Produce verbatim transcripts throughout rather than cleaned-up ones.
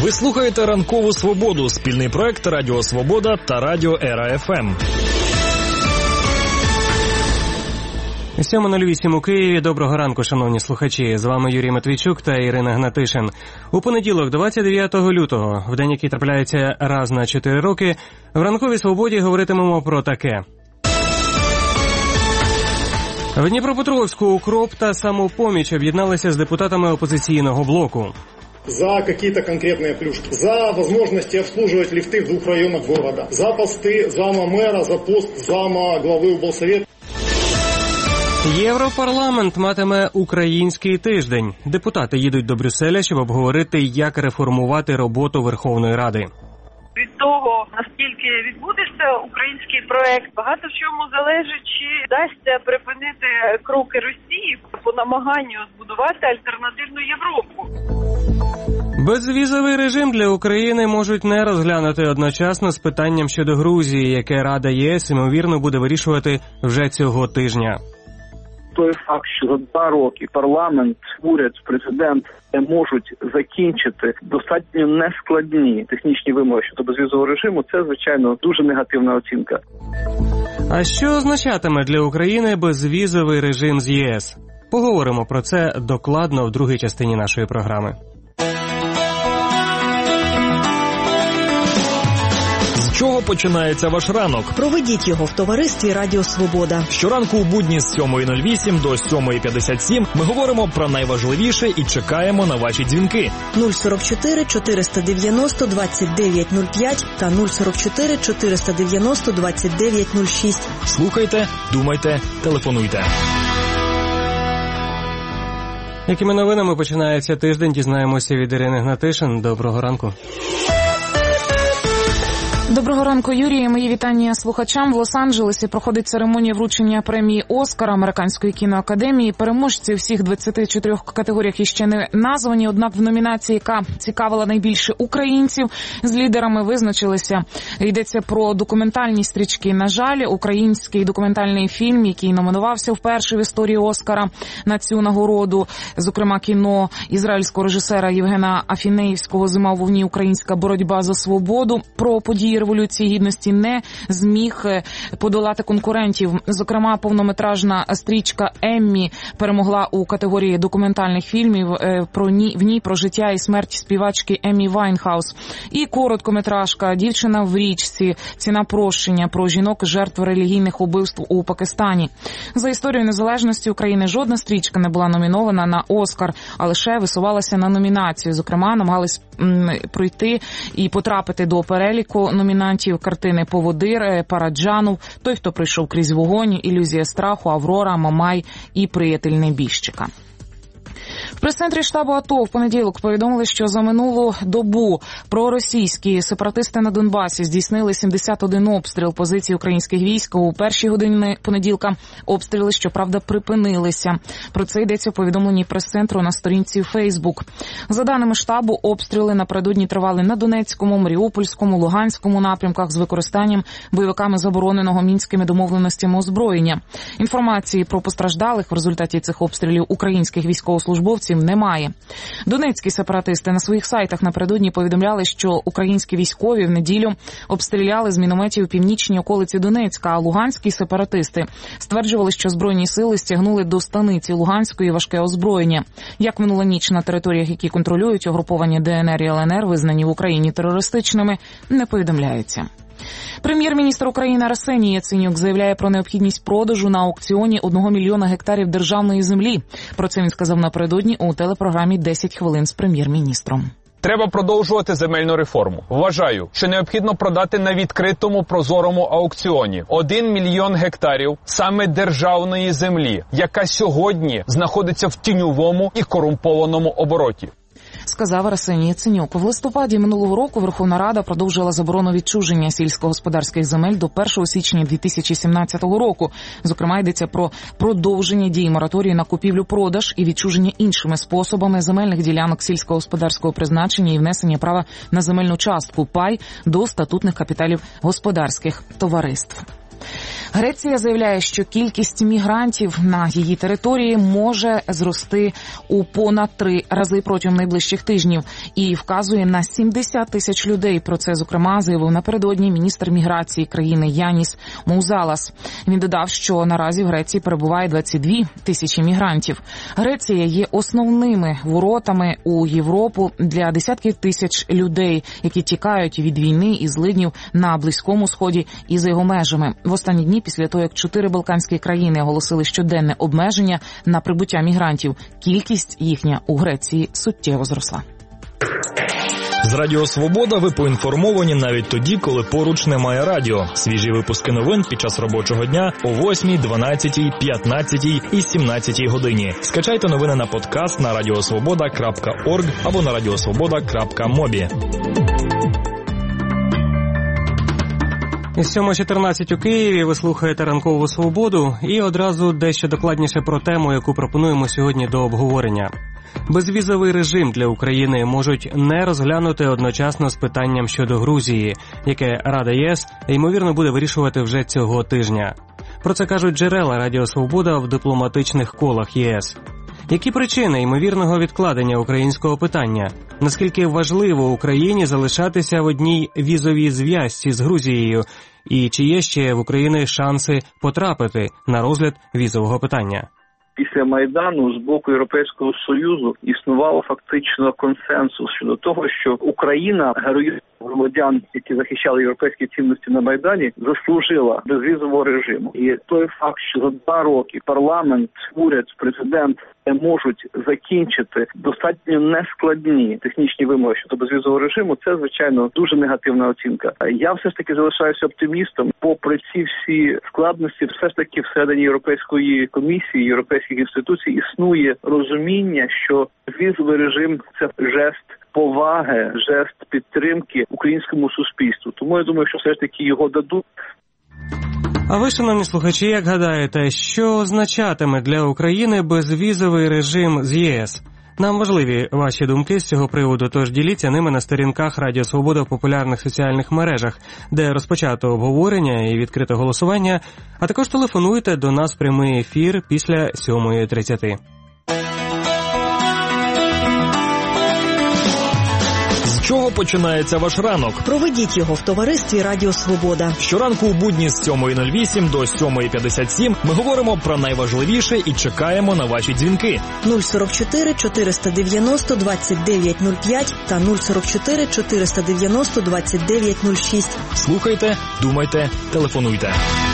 Ви слухаєте «Ранкову Свободу» – спільний проект Радіо Свобода та Радіо Ера Еф Ем. сьома нуль вісім у Києві. Доброго ранку, шановні слухачі. З вами Юрій Матвійчук та Ірина Гнатишин. У понеділок, двадцять дев'ятого лютого, в день, який трапляється раз на чотири роки, в «Ранковій Свободі» говоритимемо про таке. В Дніпропетровську «Укроп» та «Самопоміч» об'єдналися з депутатами опозиційного блоку. За какие-то конкретные плюшки, за возможности обслуживать лифты в двух районах города, за посты зама мэра, за пост зама главы облсовета. Європарламент матиме український тиждень. Депутати їдуть до Брюсселя, щоб обговорити, як реформувати роботу Верховної Ради. Від того, наскільки відбудеться український проект, багато в чому залежить, чи вдасться припинити кроки Росії по намаганню збудувати альтернативну Європу. Безвізовий режим для України можуть не розглянути одночасно з питанням щодо Грузії, яке Рада ЄС, ймовірно, буде вирішувати вже цього тижня. Той факт, що за два роки парламент, уряд, президент не можуть закінчити достатньо нескладні технічні вимоги щодо безвізового режиму, це, звичайно, дуже негативна оцінка. А що означатиме для України безвізовий режим з ЄС? Поговоримо про це докладно в другій частині нашої програми. З чого починається ваш ранок? Проведіть його в товаристві Радіо Свобода. Щоранку у будні з сьомої нуль вісім до сьомої п'ятдесят сім ми говоримо про найважливіше і чекаємо на ваші дзвінки. нуль сорок чотири чотириста дев'яносто двадцять дев'ять нуль п'ять та нуль сорок чотири чотириста дев'яносто двадцять дев'ять нуль шість. Слухайте, думайте, телефонуйте. Якими новинами починається тиждень, дізнаємося від Ірини Гнатишин. Доброго ранку. Доброго ранку, Юрій. Мої вітання слухачам. В Лос-Анджелесі проходить церемонія вручення премії «Оскар» Американської кіноакадемії. Переможці у всіх двадцяти чотирьох категоріях іще не названі, однак в номінації, яка цікавила найбільше українців, з лідерами визначилися. Йдеться про документальні стрічки. На жаль, український документальний фільм, який номінувався вперше в історії «Оскара» на цю нагороду, зокрема кіно ізраїльського режисера Євгена Афінеївського «Зима у вогні. Українська боротьба за свободу», про події Революції Гідності, не зміг подолати конкурентів. Зокрема, повнометражна стрічка «Еммі» перемогла у категорії документальних фільмів про ні, в ній про життя і смерть співачки Еммі Вайнхаус. І короткометражка «Дівчина в річці. Ціна прощення» про жінок жертв релігійних убивств у Пакистані. За історію незалежності України жодна стрічка не була номінована на «Оскар», а лише висувалася на номінацію. Зокрема, намагались м, пройти і потрапити до переліку номінантів картини «Поводир», «Параджанов», «Той, хто прийшов крізь вогонь», «Ілюзія страху», «Аврора», «Мамай» і «Приятель небіжчика». В прес-центрі штабу АТО в понеділок повідомили, що за минулу добу проросійські сепаратисти на Донбасі здійснили сімдесят один обстріл позицій українських військ. У перші години понеділка обстріли, щоправда, припинилися. Про це йдеться у повідомленні прес-центру на сторінці Фейсбук. За даними штабу, обстріли напередодні тривали на Донецькому, Маріупольському, Луганському напрямках з використанням бойовиками забороненого мінськими домовленостями озброєння. Інформації про постраждалих в результаті цих обстрілів українських військовослужбовців немає. Донецькі сепаратисти на своїх сайтах напередодні повідомляли, що українські військові в неділю обстріляли з мінометів північні околиці Донецька, а луганські сепаратисти стверджували, що Збройні сили стягнули до станиці Луганської важке озброєння. Як минула ніч на територіях, які контролюють угруповання Де Ен Ер і Ел Ен Ер, визнані в Україні терористичними, не повідомляється. Прем'єр-міністр України Арсеній Яценюк заявляє про необхідність продажу на аукціоні одного мільйона гектарів державної землі. Про це він сказав напередодні у телепрограмі «десять хвилин з прем'єр-міністром». Треба продовжувати земельну реформу. Вважаю, що необхідно продати на відкритому прозорому аукціоні один мільйон гектарів саме державної землі, яка сьогодні знаходиться в тіньовому і корумпованому обороті. Сказав Арсеній Яценюк. В листопаді минулого року Верховна Рада продовжила заборону відчуження сільськогосподарських земель до першого січня дві тисячі сімнадцятого року. Зокрема, йдеться про продовження дії мораторію на купівлю-продаж і відчуження іншими способами земельних ділянок сільськогосподарського призначення і внесення права на земельну частку пай до статутних капіталів господарських товариств. Греція заявляє, що кількість мігрантів на її території може зрости у понад три рази протягом найближчих тижнів і вказує на сімдесят тисяч людей. Про це, зокрема, заявив напередодні міністр міграції країни Яніс Моузалас. Він додав, що наразі в Греції перебуває двадцять дві тисячі мігрантів. Греція є основними воротами у Європу для десятків тисяч людей, які тікають від війни і злиднів на Близькому Сході і за його межами. В останні дні, після того, як чотири балканські країни оголосили щоденне обмеження на прибуття мігрантів, кількість їхня у Греції суттєво зросла. З Радіо Свобода ви поінформовані навіть тоді, коли поруч немає радіо. Свіжі випуски новин під час робочого дня о восьмій, дванадцятій, п'ятнадцятій і сімнадцятій годині. Скачайте новини на подкаст на радіосвобода крапка орг або на радіосвобода крапка мобі. сьома чотирнадцять у Києві, ви слухаєте «Ранкову свободу» і одразу дещо докладніше про тему, яку пропонуємо сьогодні до обговорення. Безвізовий режим для України можуть не розглянути одночасно з питанням щодо Грузії, яке Рада ЄС, ймовірно, буде вирішувати вже цього тижня. Про це кажуть джерела Радіо Свобода в дипломатичних колах ЄС. Які причини ймовірного відкладення українського питання? Наскільки важливо Україні залишатися в одній візовій зв'язці з Грузією? І чи є ще в Україні шанси потрапити на розгляд візового питання? Після Майдану з боку Європейського Союзу існувало фактично консенсус щодо того, що Україна, героїзм громадян, які захищали європейські цінності на Майдані, заслужила безвізового режиму. І той факт, що за два роки парламент, уряд, президент не можуть закінчити достатньо нескладні технічні вимоги щодо безвізового режиму, це, звичайно, дуже негативна оцінка. Я все ж таки залишаюся оптимістом. Попри ці всі складності, все ж таки всередині Європейської комісії, європейських інституцій існує розуміння, що безвізовий режим – це жест поваги, жест підтримки українському суспільству. Тому я думаю, що все ж таки його дадуть. А ви, шановні слухачі, як гадаєте, що означатиме для України безвізовий режим з ЄС? Нам важливі ваші думки з цього приводу, тож діліться ними на сторінках Радіо Свобода в популярних соціальних мережах, де розпочато обговорення і відкрите голосування, а також телефонуйте до нас в прямий ефір після сьомої тридцяти. З чого починається ваш ранок? Проведіть його в товаристві Радіо Свобода. Щоранку у будні з сьомої нуль вісім до сьомої п'ятдесят сім ми говоримо про найважливіше і чекаємо на ваші дзвінки. нуль сорок чотири чотириста дев'яносто двадцять дев'ять нуль п'ять та нуль сорок чотири чотириста дев'яносто двадцять дев'ять нуль шість. Слухайте, думайте, телефонуйте.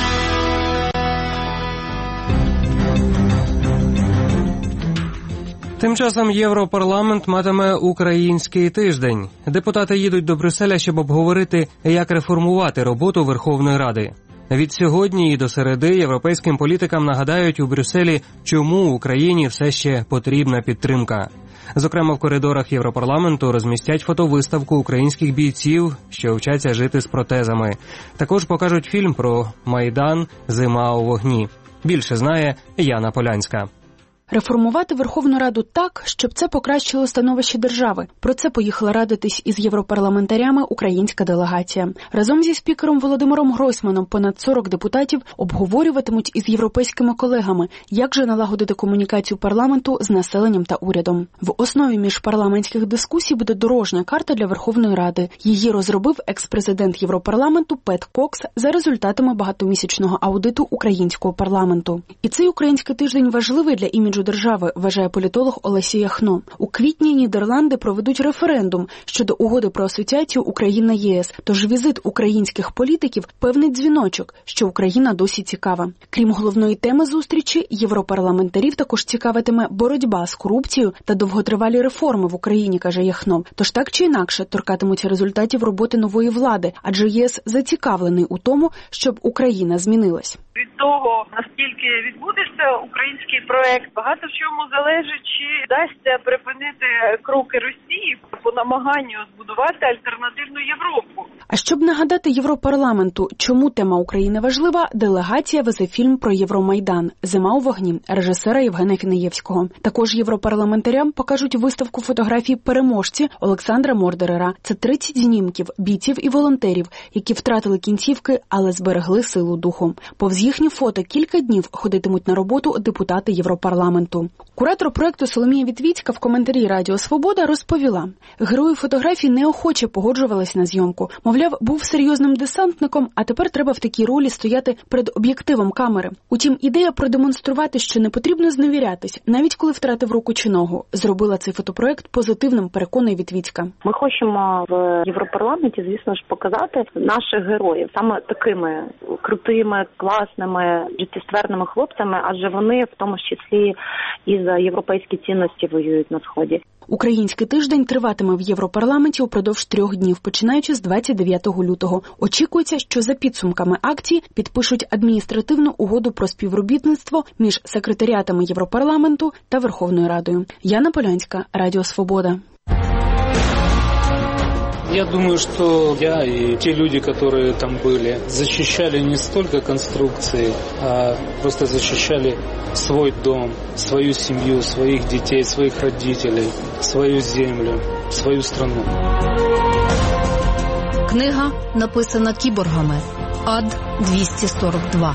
Тим часом Європарламент матиме український тиждень. Депутати їдуть до Брюсселя, щоб обговорити, як реформувати роботу Верховної Ради. Від сьогодні і до середи європейським політикам нагадають у Брюсселі, чому Україні все ще потрібна підтримка. Зокрема, в коридорах Європарламенту розмістять фотовиставку українських бійців, що вчаться жити з протезами. Також покажуть фільм про Майдан «Зима у вогні». Більше знає Яна Полянська. Реформувати Верховну Раду так, щоб це покращило становище держави. Про це поїхала радитись із європарламентарями українська делегація. Разом зі спікером Володимиром Гройсманом понад сорок депутатів обговорюватимуть із європейськими колегами, як же налагодити комунікацію парламенту з населенням та урядом. В основі міжпарламентських дискусій буде дорожня карта для Верховної Ради. Її розробив екс-президент Європарламенту Пет Кокс за результатами багатомісячного аудиту українського парламенту. І цей український тиждень важливий для іміджу держави, вважає політолог Олесі Яхно. У квітні Нідерланди проведуть референдум щодо угоди про асоціацію Україна-ЄС, тож візит українських політиків – певний дзвіночок, що Україна досі цікава. Крім головної теми зустрічі, європарламентарів також цікавитиме боротьба з корупцією та довготривалі реформи в Україні, каже Яхно. Тож так чи інакше торкатимуться результатів роботи нової влади, адже ЄС зацікавлений у тому, щоб Україна змінилась. від того, наскільки відбудеться український проект, багато в чому залежить, чи вдасться припинити кроки Росії по намаганню збудувати альтернативну Європу. А щоб нагадати Європарламенту, чому тема України важлива, делегація везе фільм про Євромайдан «Зима у вогні» режисера Євгена Кнеєвського. Також європарламентарям покажуть виставку фотографій переможці Олександра Мордерера. Це тридцять знімків бійців і волонтерів, які втратили кінцівки, але зберегли силу духу. Повз їхні фото кілька днів ходитимуть на роботу депутати Європарламенту. Куратор проекту Соломія Вітвіцька в коментарі Радіо Свобода розповіла, герої фотографій неохоче погоджувались на зйомку. Мовляв, був серйозним десантником, а тепер треба в такій ролі стояти перед об'єктивом камери. Утім, ідея продемонструвати, що не потрібно зневірятись, навіть коли втратив руку чи ногу, зробила цей фотопроект позитивним, переконує Вітвіцька. Ми хочемо в Європарламенті, звісно ж, показати наших героїв саме такими крутими, класними, життєстверними хлопцями, адже вони в тому числі і за європейські цінності воюють на Сході. Український тиждень триватиме в Європарламенті упродовж трьох днів, починаючи з двадцять дев'ятого лютого. Очікується, що за підсумками акції підпишуть адміністративну угоду про співробітництво між секретаріатами Європарламенту та Верховною Радою. Яна Полянська, Радіо Свобода. Я думаю, что я и те люди, которые там были, защищали не столько конструкции, а просто защищали свой дом, свою семью, своих детей, своих родителей, свою землю, свою страну. Книга написана кіборгами. Ад двісті сорок два.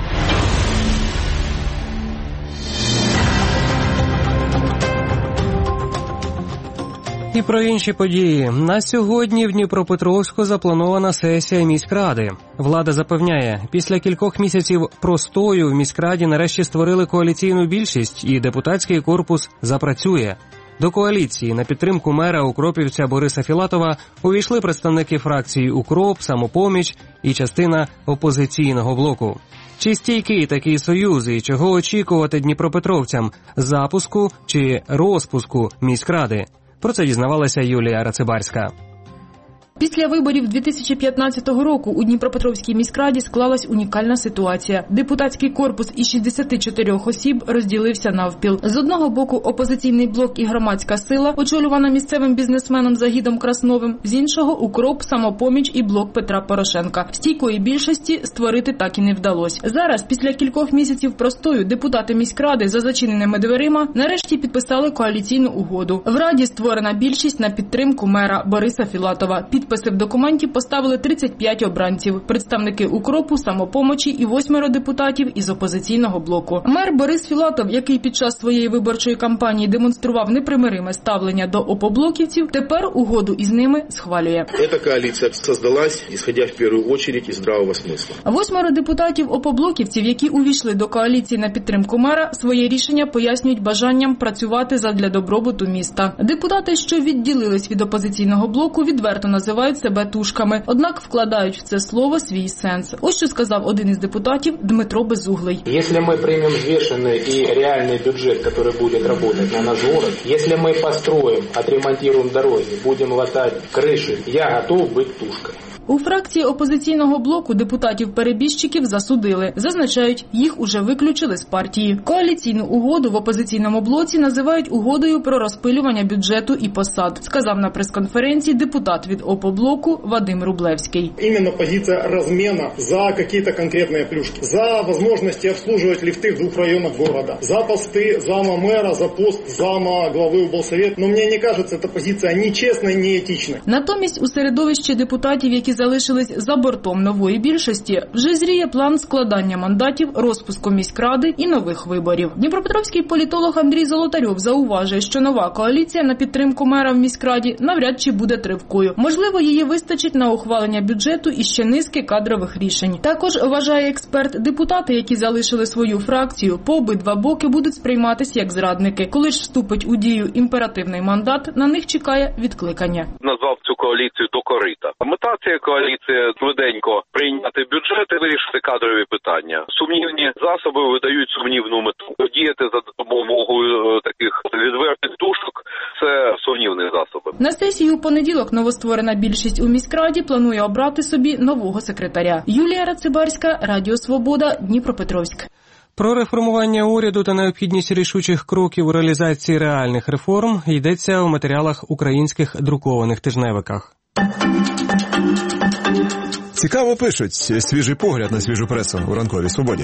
І про інші події. На сьогодні в Дніпропетровську запланована сесія міськради. Влада запевняє, після кількох місяців простою в міськраді нарешті створили коаліційну більшість і депутатський корпус запрацює. До коаліції на підтримку мера укропівця Бориса Філатова увійшли представники фракції «Укроп», «Самопоміч» і частина опозиційного блоку. Чи стійкий такий союз і чого очікувати дніпропетровцям – запуску чи розпуску міськради? Про це дізнавалася Юлія Рацибарська. Після виборів дві тисячі п'ятнадцятого року у Дніпропетровській міськраді склалась унікальна ситуація. Депутатський корпус із шістдесяти чотирьох осіб розділився навпіл. З одного боку опозиційний блок і громадська сила, очолювана місцевим бізнесменом Загідом Красновим, з іншого – укроп, самопоміч і блок Петра Порошенка. Стійкої більшості створити так і не вдалося. Зараз, після кількох місяців простою, депутати міськради за зачиненими дверима нарешті підписали коаліційну угоду. В Раді створена більшість на підтримку мера Бориса Філатова. Підписи в документі поставили тридцять п'ять обранців, представники «Укропу», «Самопомочі» і восьмеро депутатів із опозиційного блоку. Мер Борис Філатов, який під час своєї виборчої кампанії демонстрував непримириме ставлення до опоблоківців, тепер угоду із ними схвалює. Ця коаліція створилась, ісходя в першу чергу із здравого смислу. Восьмеро депутатів опоблоківців, які увійшли до коаліції на підтримку мера, своє рішення пояснюють бажанням працювати задля добробуту міста. Депутати, що відділились від опозиційного блоку, відверто називають себе тушками, однак вкладають в це слово свій сенс. Ось що сказав один із депутатів Дмитро Безуглий. Якщо ми приймемо взвешений і реальний бюджет, який буде працювати на наш город, якщо ми построїмо, відремонтуємо дороги, будемо латати криші, я готов бути тушкою. У фракції опозиційного блоку депутатів-перебіжчиків засудили. Зазначають, їх уже виключили з партії. Коаліційну угоду в опозиційному блоці називають угодою про розпилювання бюджету і посад, сказав на прес-конференції депутат від опоблоку Вадим Рублевський. Іменно позиція розміну за якісь конкретні плюшки. За можливості обслуговувати ліфти в двох районах міста. За пости зама мера, за пост зама глави облсовета. Но мені не кажеться, ця позиція ні чесна, ні етична. Натомість у середовищі депутатів, які залишились за бортом нової більшості, вже зріє план складання мандатів, розпуску міськради і нових виборів. Дніпропетровський політолог Андрій Золотарьов зауважує, що нова коаліція на підтримку мера в міськраді навряд чи буде тривкою. Можливо, її вистачить на ухвалення бюджету і ще низки кадрових рішень. Також, вважає експерт, депутати, які залишили свою фракцію, по обидва боки будуть сприйматися як зрадники. Коли ж вступить у дію імперативний мандат, на них чекає відкликання. Назвав цю коаліцію до корита. Мета цієї коаліції швиденько прийняти бюджет і вирішити кадрові питання. Сумнівні засоби видають сумнівну мету. Діяти за допомогою таких відвертих тушок це сумнівні засоби. На сесії у понеділок новостворена більшість у міськраді планує обрати собі нового секретаря. Юлія Рацибарська, Радіо Свобода, Дніпропетровськ. Про реформування уряду та необхідність рішучих кроків у реалізації реальних реформ йдеться у матеріалах українських друкованих тижневиках. Цікаво пишуть. Свіжий погляд на свіжу пресу у ранковій свободі.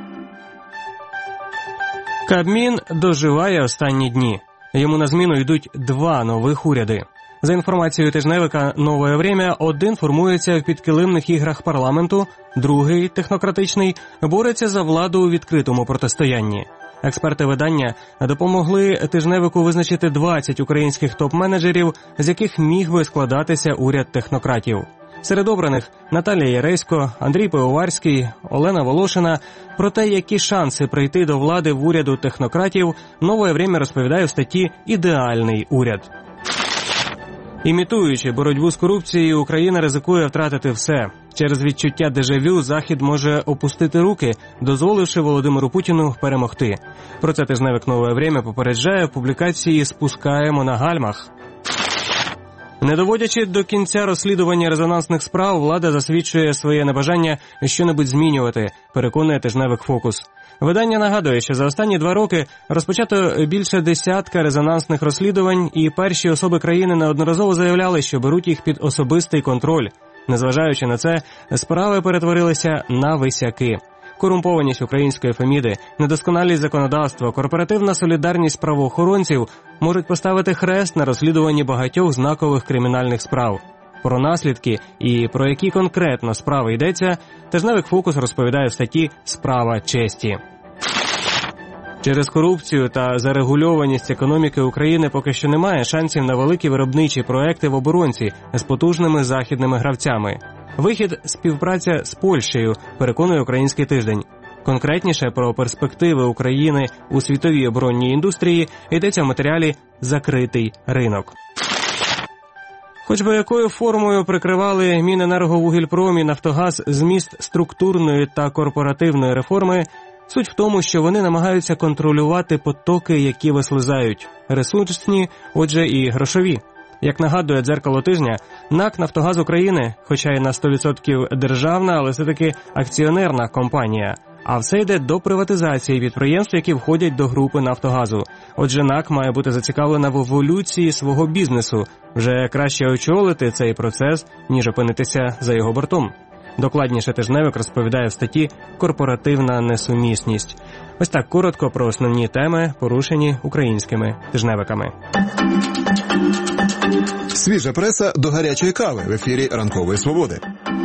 Кабмін доживає останні дні. Йому на зміну йдуть два нових уряди. За інформацією тижневика «Нове время», один формується в підкилимних іграх парламенту, другий, технократичний, бореться за владу у відкритому протистоянні. Експерти видання допомогли тижневику визначити двадцять українських топ-менеджерів, з яких міг би складатися уряд технократів. Серед обраних – Наталія Яресько, Андрій Пивоварський, Олена Волошина. Про те, які шанси прийти до влади в уряду технократів, «Нове время» розповідає в статті «Ідеальний уряд». Імітуючи боротьбу з корупцією, Україна ризикує втратити все. Через відчуття дежавю Захід може опустити руки, дозволивши Володимиру Путіну перемогти. Про це тижневик «Нове время» попереджає в публікації «Спускаємо на гальмах». Не доводячи до кінця розслідування резонансних справ, влада засвідчує своє небажання що-небудь змінювати, переконує тижневик «Фокус». Видання нагадує, що за останні два роки розпочато більше десятка резонансних розслідувань, і перші особи країни неодноразово заявляли, що беруть їх під особистий контроль. Незважаючи на це, справи перетворилися на висяки. Корумпованість української Феміди, недосконалість законодавства, корпоративна солідарність правоохоронців можуть поставити хрест на розслідуванні багатьох знакових кримінальних справ. Про наслідки і про які конкретно справи йдеться, тижневик «Фокус» розповідає в статті «Справа честі». Через корупцію та зарегульованість економіки України поки що немає шансів на великі виробничі проекти в оборонці з потужними західними гравцями. Вихід – співпраця з Польщею, переконує «Український тиждень». Конкретніше про перспективи України у світовій оборонній індустрії йдеться в матеріалі «Закритий ринок». Хоч би якою формою прикривали Міненерговугільпром і Нафтогаз зміст структурної та корпоративної реформи, суть в тому, що вони намагаються контролювати потоки, які вислизають – ресурсні, отже і грошові. Як нагадує «Дзеркало тижня», НАК «Нафтогаз України», хоча й на сто відсотків державна, але все-таки акціонерна компанія. А все йде до приватизації підприємств, які входять до групи «Нафтогазу». Отже, НАК має бути зацікавлена в еволюції свого бізнесу. Вже краще очолити цей процес, ніж опинитися за його бортом. Докладніше тижневик розповідає в статті «Корпоративна несумісність». Ось так коротко про основні теми, порушені українськими тижневиками. Свіжа преса до гарячої кави в ефірі «Ранкової свободи».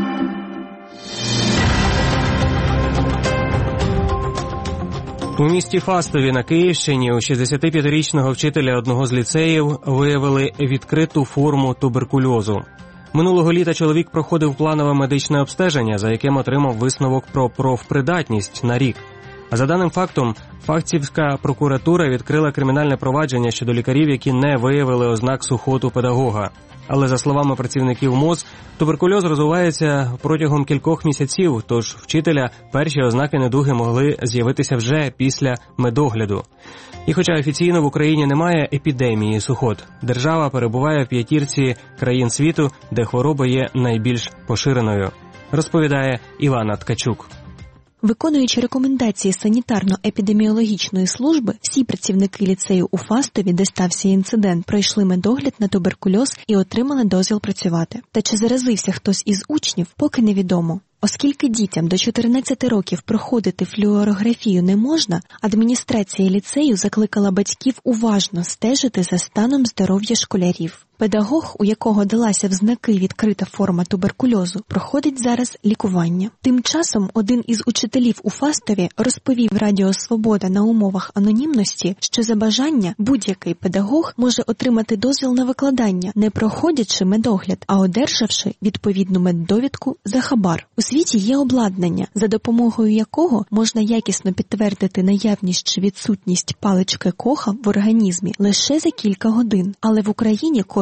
У місті Фастові на Київщині у шістдесятип'ятирічного вчителя одного з ліцеїв виявили відкриту форму туберкульозу. Минулого літа чоловік проходив планове медичне обстеження, за яким отримав висновок про профпридатність на рік. А за даним фактом, Фастівська прокуратура відкрила кримінальне провадження щодо лікарів, які не виявили ознак сухоту педагога. Але, за словами працівників МОЗ, туберкульоз розвивається протягом кількох місяців, тож вчителя перші ознаки недуги могли з'явитися вже після медогляду. І хоча офіційно в Україні немає епідемії сухот, держава перебуває в п'ятірці країн світу, де хвороба є найбільш поширеною, розповідає Івана Ткачук. Виконуючи рекомендації санітарно-епідеміологічної служби, всі працівники ліцею у Фастові, де стався інцидент, пройшли медогляд на туберкульоз і отримали дозвіл працювати. Та чи заразився хтось із учнів, поки невідомо. Оскільки дітям до чотирнадцяти років проходити флюорографію не можна, адміністрація ліцею закликала батьків уважно стежити за станом здоров'я школярів. Педагог, у якого далася в знаки відкрита форма туберкульозу, проходить зараз лікування. Тим часом один із учителів у Фастові розповів Радіо Свобода на умовах анонімності, що за бажання будь-який педагог може отримати дозвіл на викладання, не проходячи медогляд, а одержавши відповідну меддовідку за хабар. У світі є обладнання, за допомогою якого можна якісно підтвердити наявність чи відсутність палички Коха в організмі лише за кілька годин. Але в Україні коштує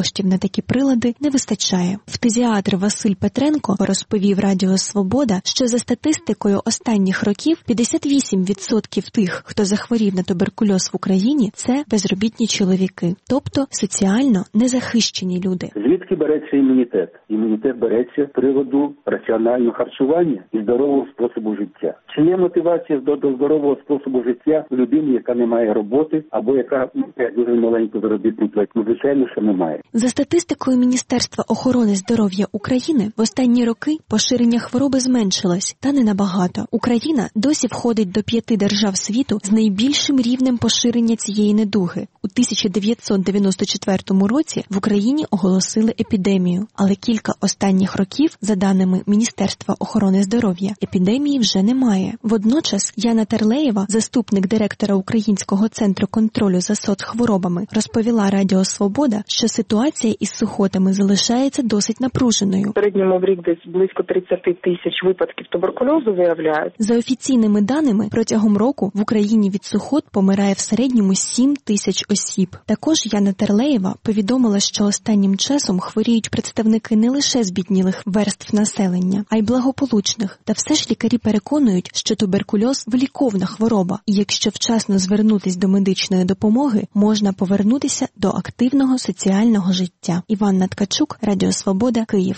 коштів на такі прилади не вистачає. Фтизіатр Василь Петренко розповів Радіо Свобода, що за статистикою останніх років п'ятдесят вісім відсотків тих, хто захворів на туберкульоз в Україні, це безробітні чоловіки, тобто соціально незахищені люди. Звідки береться імунітет? Імунітет береться з приводу раціонального харчування і здорового способу життя. Чи є мотивація до, до здорового способу життя у людини, яка не має роботи, або яка має дуже маленьку заробітну плату? Ну, звичайно, що немає. За статистикою Міністерства охорони здоров'я України, в останні роки поширення хвороби зменшилось, та не набагато. Україна досі входить до п'яти держав світу з найбільшим рівнем поширення цієї недуги. У тисяча дев'ятсот дев'яносто четвертому році в Україні оголосили епідемію, але кілька останніх років, за даними Міністерства охорони здоров'я, епідемії вже немає. Водночас Яна Терлеєва, заступник директора Українського центру контролю за соцхворобами, розповіла Радіо Свобода, що ситуація із сухотами залишається досить напруженою. В середньому в рік десь близько тридцять тисяч випадків туберкульозу виявляють. За офіційними даними, протягом року в Україні від сухот помирає в середньому сім тисяч осіб. Також Яна Терлеєва повідомила, що останнім часом хворіють представники не лише збіднілих верств населення, а й благополучних. Та все ж лікарі переконують, що туберкульоз – виліковна хвороба, і якщо вчасно звернутись до медичної допомоги, можна повернутися до активного соціального життя. Іванна Ткачук, Радіо Свобода, Київ.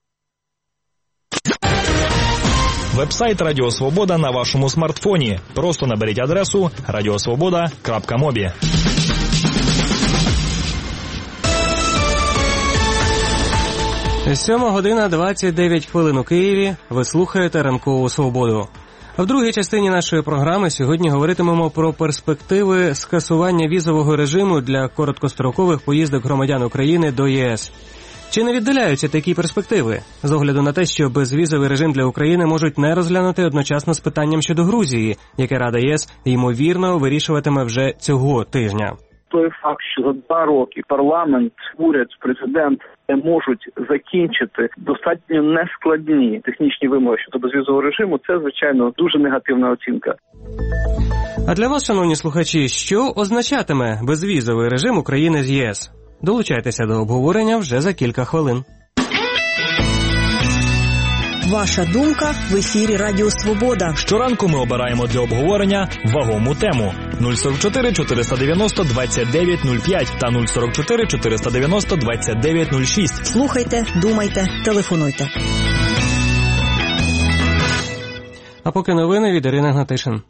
Вебсайт Радіо Свобода на вашому смартфоні. Просто наберіть адресу радіосвобода крапка мобі. Сьома година двадцять дев'ять хвилин у Києві. Ви слухаєте Ранкову Свободу. В другій частині нашої програми сьогодні говоритимемо про перспективи скасування візового режиму для короткострокових поїздок громадян України до ЄС. Чи не віддаляються такі перспективи? З огляду на те, що безвізовий режим для України можуть не розглянути одночасно з питанням щодо Грузії, яке Рада ЄС, ймовірно, вирішуватиме вже цього тижня. Той факт, що за два роки парламент, уряд, президент не можуть закінчити достатньо нескладні технічні вимоги щодо безвізового режиму, це, звичайно, дуже негативна оцінка. А для вас, шановні слухачі, що означатиме безвізовий режим України з ЄС? Долучайтеся до обговорення вже за кілька хвилин. Ваша думка в ефірі Радіо Свобода. Щоранку ми обираємо для обговорення вагому тему. нуль сорок чотири чотириста дев'яносто двадцять дев'ять нуль п'ять та нуль сорок чотири чотириста дев'яносто двадцять дев'ять нуль шість. Слухайте, думайте, телефонуйте. А поки новини від Ірини Гнатишин.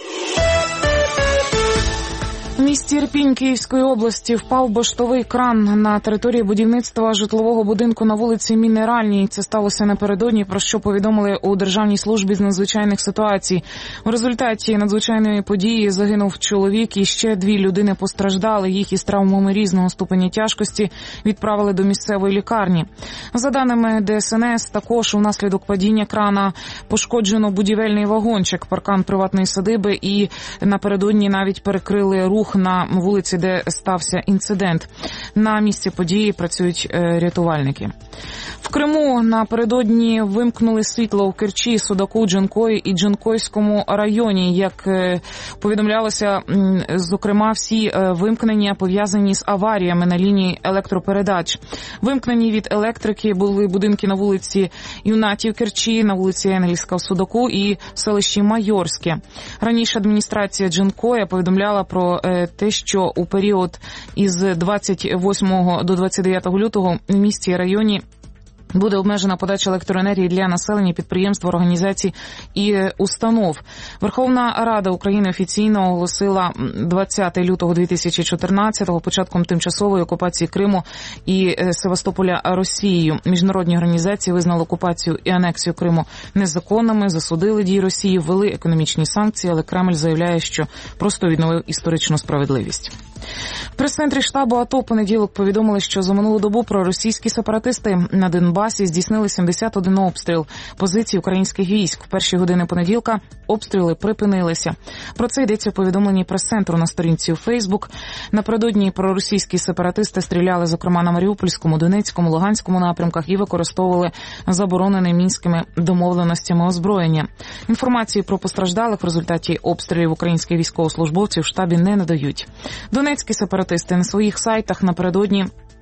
В місті Ірпінь Київської області впав баштовий кран на території будівництва житлового будинку на вулиці Мінеральній. Це сталося напередодні, про що повідомили у Державній службі з надзвичайних ситуацій. У результаті надзвичайної події загинув чоловік і ще дві людини постраждали. Їх із травмами різного ступеня тяжкості відправили до місцевої лікарні. За даними Де Ес Ен Ес, також внаслідок падіння крана пошкоджено будівельний вагончик, паркан приватної садиби і напередодні навіть перекрили рух на вулиці, де стався інцидент. На місці події працюють рятувальники. В Криму напередодні вимкнули світло у Керчі, Судаку, Джанкої і Джанкойському районі. Як повідомлялося, зокрема, всі вимкнення пов'язані з аваріями на лінії електропередач. Вимкнені від електрики були будинки на вулиці Юнаті в Керчі, на вулиці Енгельська в Судаку і в селищі Майорське. Раніше адміністрація Джанкоя повідомляла про те, що у період із двадцять восьмого до двадцять дев'ятого лютого в місті і районі буде обмежена подача електроенергії для населення, підприємств, організацій і установ. Верховна Рада України офіційно оголосила двадцятого лютого дві тисячі чотирнадцятого початком тимчасової окупації Криму і Севастополя Росією. Міжнародні організації визнали окупацію і анексію Криму незаконними, засудили дії Росії, ввели економічні санкції, але Кремль заявляє, що просто відновив історичну справедливість. В прес-центрі штабу АТО в понеділок повідомили, що за минулу добу проросійські сепаратисти на Донбасі здійснили сімдесят один обстріл позицій українських військ. В перші години понеділка обстріли припинилися. Про це йдеться в повідомленні прес-центру на сторінці у Фейсбук. Напередодні проросійські сепаратисти стріляли, зокрема, на Маріупольському, Донецькому, Луганському напрямках і використовували заборонене мінськими домовленостями озброєння. Інформації про постраждалих в результаті обстрілів українських військовослужбовців в штабі не надають. Донецькі сепаратисти на своїх сайтах напередодні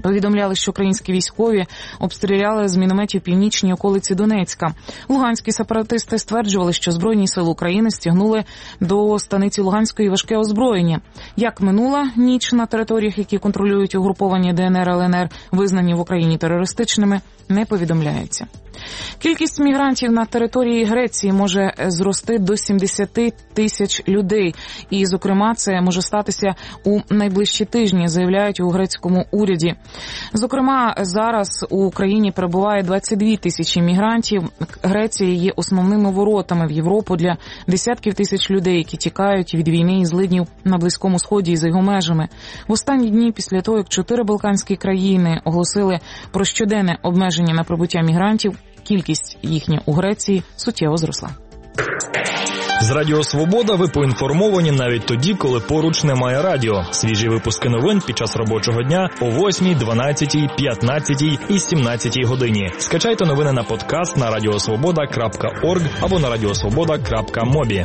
Повідомляли, що українські військові обстріляли з мінометів північні околиці Донецька. Луганські сепаратисти стверджували, що Збройні сили України стягнули до станиці Луганської важке озброєння. Як минула ніч на територіях, які контролюють угруповання Де Ен Ер Ел Ен Ер, визнані в Україні терористичними, не повідомляється. Кількість мігрантів на території Греції може зрости до сімдесят тисяч людей. І, зокрема, це може статися у найближчі тижні, заявляють у грецькому уряді. Зокрема, зараз у Україні перебуває двадцять дві тисячі мігрантів. Греція є основними воротами в Європу для десятків тисяч людей, які тікають від війни і злиднів на Близькому Сході і за його межами. В останні дні, після того, як чотири балканські країни оголосили про щоденне обмеження на прибуття мігрантів, кількість їхня у Греції суттєво зросла. З Радіо Свобода ви поінформовані навіть тоді, коли поруч немає радіо. Свіжі випуски новин під час робочого дня о восьмій, дванадцятій, п'ятнадцятій і сімнадцятій годині. Скачайте новини на подкаст на радіосвобода крапка орг або на радіосвобода крапка мобі.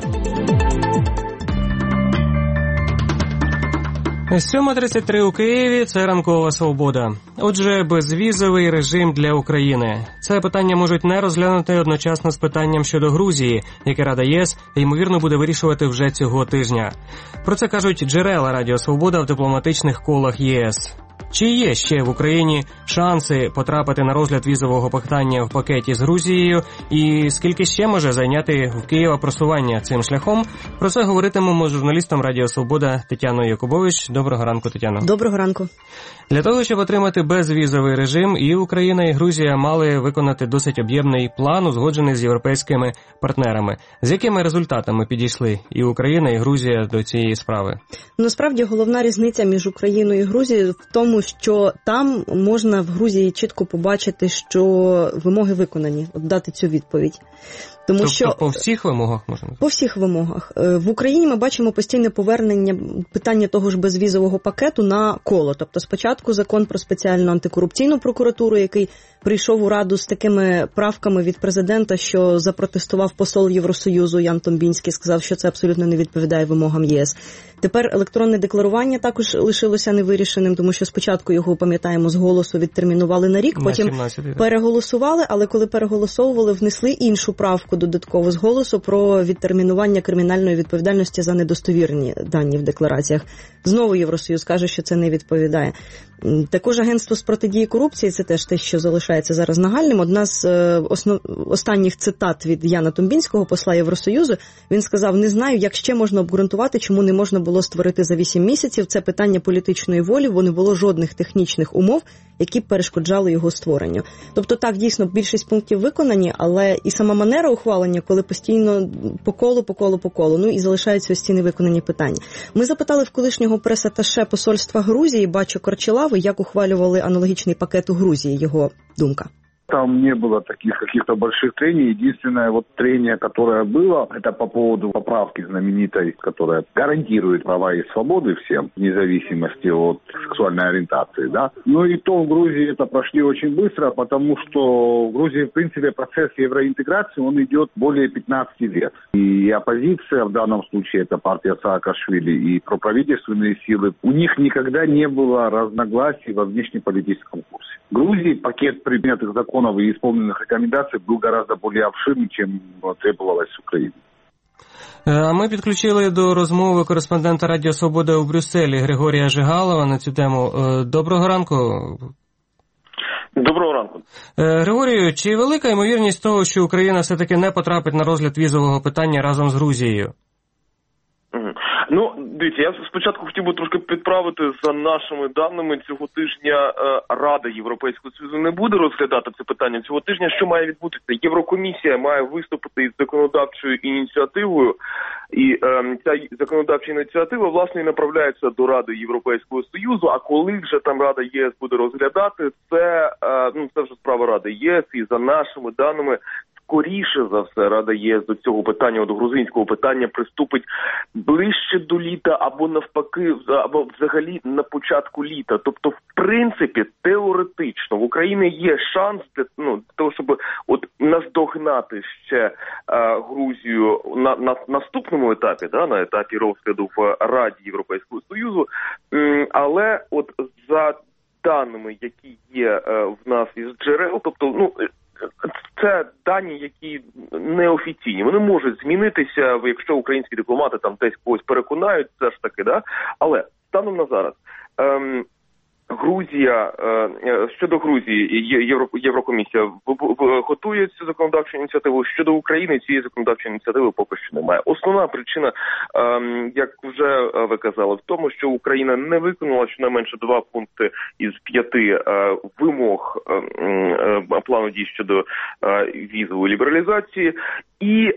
сьома тридцять три у Києві – це ранкова свобода. Отже, безвізовий режим для України. Це питання можуть не розглянути одночасно з питанням щодо Грузії, яке Рада ЄС, ймовірно, буде вирішувати вже цього тижня. Про це кажуть джерела Радіо Свобода в дипломатичних колах ЄС. Чи є ще в Україні шанси потрапити на розгляд візового питання в пакеті з Грузією? І скільки ще може зайняти в Києва просування цим шляхом? Про це говоритимемо з журналістом Радіо Свобода Тетяною Якубович. Доброго ранку, Тетяно. Доброго ранку. Для того, щоб отримати безвізовий режим, і Україна, і Грузія мали виконати досить об'ємний план, узгоджений з європейськими партнерами. З якими результатами підійшли і Україна, і Грузія до цієї справи? Насправді, головна різниця між Україною і Грузією в тому, що там можна в Грузії чітко побачити, що вимоги виконані, от дати цю відповідь. Тому тобто що по всіх вимогах можна? По всіх вимогах. В Україні ми бачимо постійне повернення питання того ж безвізового пакету на коло. Тобто спочатку закон про спеціальну антикорупційну прокуратуру, який прийшов у Раду з такими правками від президента, що запротестував посол Євросоюзу Ян Томбінський, сказав, що це абсолютно не відповідає вимогам ЄС. Тепер електронне декларування також лишилося невирішеним, тому що спочатку його, пам'ятаємо, з голосу відтермінували на рік, потім переголосували, але коли переголосовували, внесли іншу правку додатково з голосу про відтермінування кримінальної відповідальності за недостовірні дані в деклараціях. Знову Євросоюз каже, що це не відповідає. Також агентство з протидії корупції, це теж те, що залишається зараз нагальним. Одна з основ... останніх цитат від Яна Томбінського, посла Євросоюзу, він сказав: не знаю, як ще можна обґрунтувати, чому не можна було створити за вісім місяців. Це питання політичної волі, бо не було жодних технічних умов, які б перешкоджали його створенню. Тобто так, дійсно, більшість пунктів виконані, але і сама манера ухвалення, коли постійно по колу, по колу, по колу, ну і залишаються ось ці невиконані питання. Ми запитали в колишнього прес-аташе посольства Грузії Бачо Корчелави, як ухвалювали аналогічний пакет у Грузії, його думка. Там не было таких каких-то больших трений. Единственное вот трение, которое было, это по поводу поправки знаменитой, которая гарантирует права и свободы всем, вне зависимости от сексуальной ориентации, да. Ну и то в Грузии это прошли очень быстро, потому что в Грузии, в принципе, процесс евроинтеграции, он идет более пятнадцати лет. И оппозиция, в данном случае это партия Саакашвили, и проправительственные силы, у них никогда не было разногласий во внешнеполитическом курсе. В Грузии пакет принятых законов и исполненных рекомендаций был гораздо более обширный, чем требовалось с Украины. Ми підключили до розмови кореспондента Радіо Свобода у Брюсселі Григорія Жигалова на цю тему. Доброго ранку. Доброго ранку. Григорію, чи велика ймовірність того, що Україна все-таки не потрапить на розгляд візового питання разом з Грузією? Ну, дивіться, я спочатку хотів би трошки підправити. За нашими даними, цього тижня Рада Європейського Союзу не буде розглядати це питання. Цього тижня що має відбутися? Єврокомісія має виступити із законодавчою ініціативою, і е, ця законодавча ініціатива, власне, і направляється до Ради Європейського Союзу, а коли вже там Рада ЄС буде розглядати, це, е, ну, це вже справа Ради єС, і за нашими даними, скоріше за все, Рада ЄС до цього питання, до грузинського питання приступить ближче до літа або навпаки, або взагалі на початку літа. Тобто, в принципі, теоретично в Україні є шанс для, ну, для того, щоб от наздогнати ще е, Грузію на, на наступному етапі, да, на етапі розгляду в Раді Європейського Союзу, м, але от за даними, які є в нас із джерел, тобто, ну, це дані, які неофіційні. Вони можуть змінитися, якщо українські дипломати там десь когось переконають, це ж таки, да? Але станом на зараз, ем, Грузія, щодо Грузії, Євро, Єврокомісія готує цю законодавчу ініціативу. Щодо України цієї законодавчої ініціативи поки що немає. Основна причина, як вже ви казали, в тому, що Україна не виконала щонайменше два пункти із п'яти вимог плану дій щодо візової лібералізації. І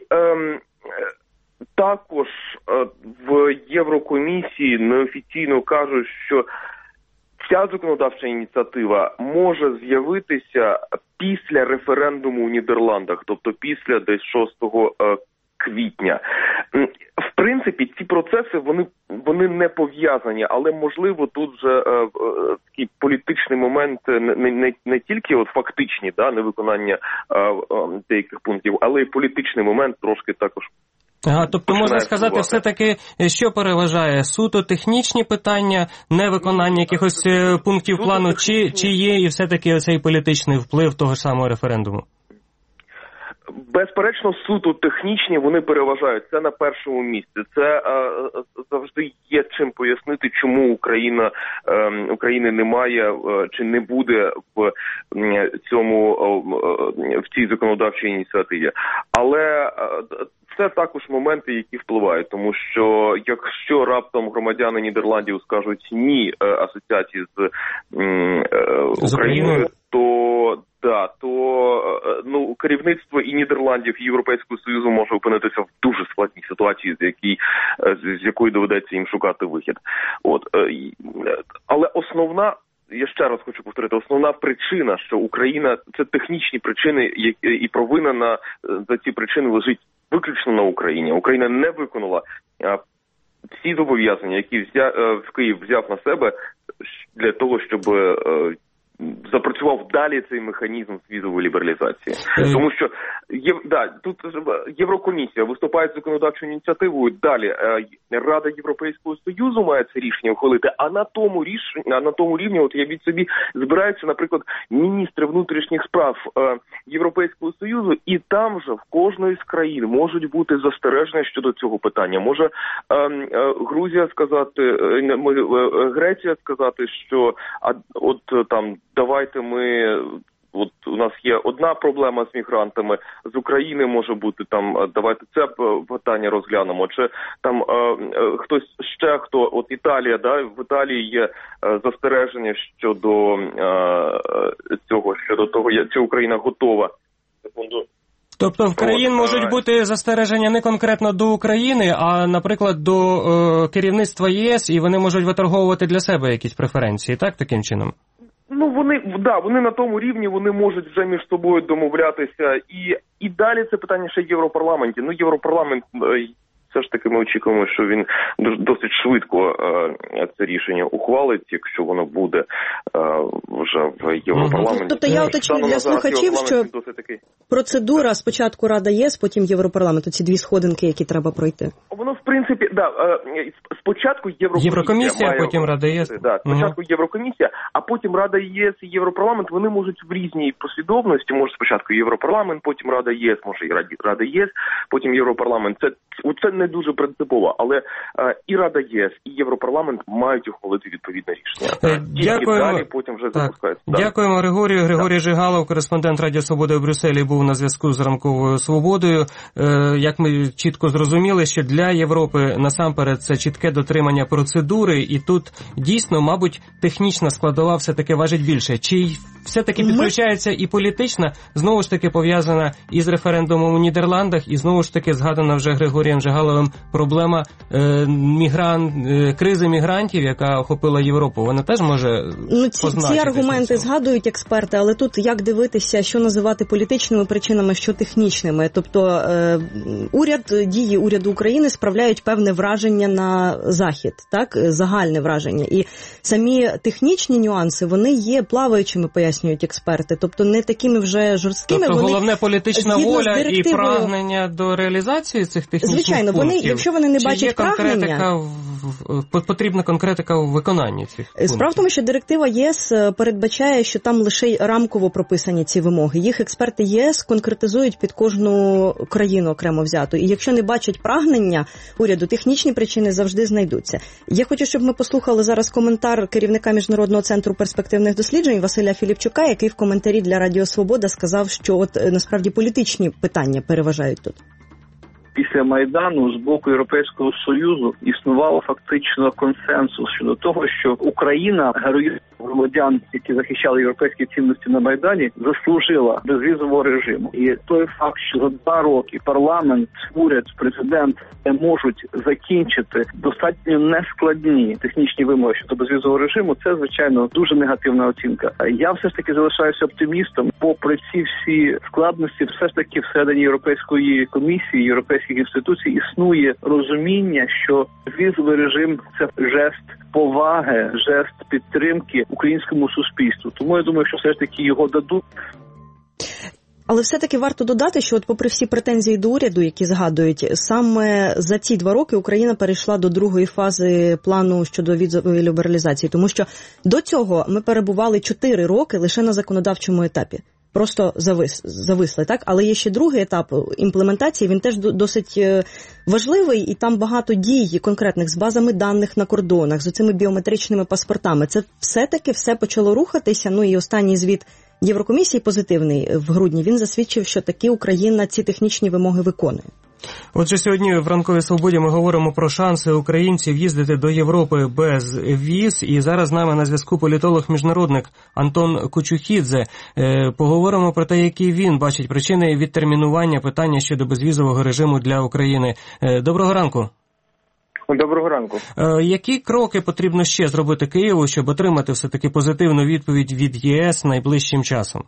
також в Єврокомісії неофіційно кажуть, що ця законодавча ініціатива може з'явитися після референдуму у Нідерландах, тобто після десь шостого квітня. В принципі, ці процеси, вони, вони не пов'язані, але, можливо, тут вже е, е, такий політичний момент не, не, не тільки от фактичні, да, невиконання е, е, деяких пунктів, але й політичний момент трошки також. Ага, тобто можна сказати, все-таки, що переважає? Суто технічні питання, невиконання якихось пунктів плану, чи, чи є і все-таки оцей політичний вплив того ж самого референдуму? Безперечно, суто технічні вони переважають. Це на першому місці. Це е, завжди є чим пояснити, чому Україна е, України немає е, чи не буде в е, цьому е, в цій законодавчій ініціативі. Але е, це також моменти, які впливають, тому що якщо раптом громадяни Нідерландів скажуть ні е, асоціації з, е, з Україною, то да, то ну керівництво і Нідерландів, і Європейського Союзу може опинитися в дуже складній ситуації, з якій з якої доведеться їм шукати вихід. От але основна, я ще раз хочу повторити, основна причина, що Україна, це технічні причини, і провина на за ці причини лежить виключно на Україні. Україна не виконала всі зобов'язання, які взя, в Київ взяв на себе для того, щоб запрацював далі цей механізм з візової лібералізації. Mm. Тому що є, да, тут Єврокомісія виступає з законодавчою ініціативою, далі Рада Європейського Союзу має це рішення ухвалити, а на тому рішенні, а на тому рівні, от явіть собі, збираються, наприклад, міністри внутрішніх справ Європейського Союзу, і там вже в кожної з країн можуть бути застереження щодо цього питання. Може Грузія сказати, Греція сказати, що а, от там давайте ми, от у нас є одна проблема з мігрантами, з України може бути там, давайте це питання розглянемо, чи там е, е, хтось ще, хто, от Італія, да, в Італії є е, застереження щодо е, цього, щодо того, чи Україна готова. Секунду. Тобто в країн можуть бути застереження не конкретно до України, а, наприклад, до е, керівництва ЄС, і вони можуть виторговувати для себе якісь преференції, так, таким чином? Ну, вони, да, вони на тому рівні, вони можуть вже між собою домовлятися. І, і далі це питання ще в Європарламенті. Ну, Європарламент, все ж таки ми очікуємо, що він досить швидко е, це рішення ухвалить, якщо воно буде е, вже в Європарламенті. Тобто я уточню для слухачів, що процедура спочатку Рада ЄС, потім Європарламент, ці дві сходинки, які треба пройти. Воно, в принципі, да, е, спочатку Єврокомісія, Єврокомісія, має, потім Рада ЄС. Да, спочатку uh-huh. Єврокомісія, а потім Рада ЄС і Європарламент, вони можуть в різній послідовності, може спочатку Європарламент, потім Рада ЄС, може і Рада ЄС, потім Європарламент. Це, це не дуже принципово, але е, і Рада ЄС, і Європарламент мають ухвалити відповідне рішення. Дякуємо. Далі потім вже запускається. Дякуємо, Григорію. Григорій так. Жигалов, кореспондент Радіо Свобода в Брюсселі, був на зв'язку з Ранковою Свободою. Е, як ми чітко зрозуміли, що для Європи насамперед це чітке дотримання процедури, і тут дійсно, мабуть, технічна складова все-таки важить більше. Чи все-таки підключається і політична, знову ж таки пов'язана із референдумом у Нідерландах, і знову ж таки згадана вже Григорієм Жигаловим проблема е, мігран, е, кризи мігрантів, яка охопила Європу. Вона теж може ну, ці, ці аргументи згадують експерти, але тут як дивитися, що називати політичними причинами, що технічними. Тобто е, уряд, дії уряду України справляють певне враження на Захід, так? Загальне враження. І самі технічні нюанси, вони є плаваючими, пояснюють експерти. Тобто не такими вже жорсткими. Тобто вони, головне політична воля і прагнення до реалізації цих технічних Звичайно, пунктів. вони, якщо вони не Чи бачать є прагнення, в потрібна конкретика у виконанні цих пунктів? Справа в тому, що директива ЄС передбачає, що там лише рамково прописані ці вимоги. Їх експерти ЄС конкретизують під кожну країну окремо взяту. І якщо не бачать прагнення уряду, технічні причини завжди знайдуться. Я хочу, щоб ми послухали зараз коментар керівника Міжнародного центру перспективних досліджень Василя Філіпчука, який в коментарі для Радіо Свобода сказав, що от насправді політичні питання переважають тут. Після Майдану з боку Європейського Союзу існувало фактично консенсус щодо того, що Україна, героїзм громадян, які захищали європейські цінності на Майдані, заслужила безвізового режиму. І той факт, що за два роки парламент, уряд, президент не можуть закінчити достатньо нескладні технічні вимоги щодо безвізового режиму, це, звичайно, дуже негативна оцінка. Я все ж таки залишаюся оптимістом. Попри ці всі складності, все ж таки всередині Європейської комісії, європейських інституцій існує розуміння, що безвізовий режим – це жест поваги, жест підтримки українському суспільству. Тому я думаю, що все ж таки його дадуть. Але все-таки варто додати, що от попри всі претензії до уряду, які згадують, саме за ці два роки Україна перейшла до другої фази плану щодо візової лібералізації, тому що до цього ми перебували чотири роки лише на законодавчому етапі. Просто завис, зависли, так? Але є ще другий етап імплементації, він теж досить важливий, і там багато дій конкретних з базами даних на кордонах, з цими біометричними паспортами. Це все-таки все почало рухатися, ну і останній звіт Єврокомісії позитивний в грудні, він засвідчив, що таки Україна ці технічні вимоги виконує. Отже, сьогодні в «Ранковій свободі» ми говоримо про шанси українців їздити до Європи без віз. І зараз з нами на зв'язку політолог-міжнародник Антон Кучухідзе. Поговоримо про те, які він бачить причини відтермінування питання щодо безвізового режиму для України. Доброго ранку. Доброго ранку. Які кроки потрібно ще зробити Києву, щоб отримати все-таки позитивну відповідь від ЄС найближчим часом?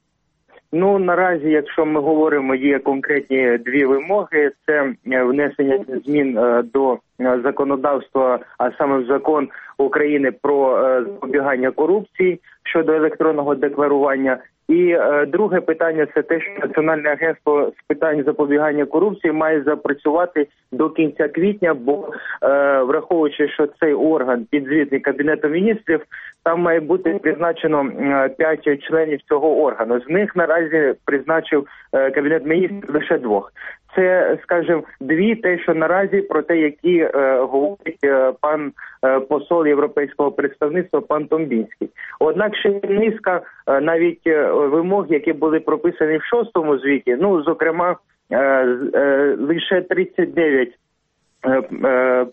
Ну, наразі, якщо ми говоримо, є конкретні дві вимоги. Це внесення змін до законодавства, а саме в закон України про запобігання корупції щодо електронного декларування. І е, друге питання – це те, що Національне агентство з питань запобігання корупції має запрацювати до кінця квітня, бо е, враховуючи, що цей орган підзвітний Кабінету міністрів, там має бути призначено п'ять е, членів цього органу. З них наразі призначив е, Кабінет міністрів лише двох. Це, скажімо, дві те, що наразі, про те, які е, говорить е, пан е, посол європейського представництва, пан Томбінський. Однак ще низка е, навіть е, вимог, які були прописані в шостому звіті, ну, зокрема, е, е, лише тридцять дев'ять е, е,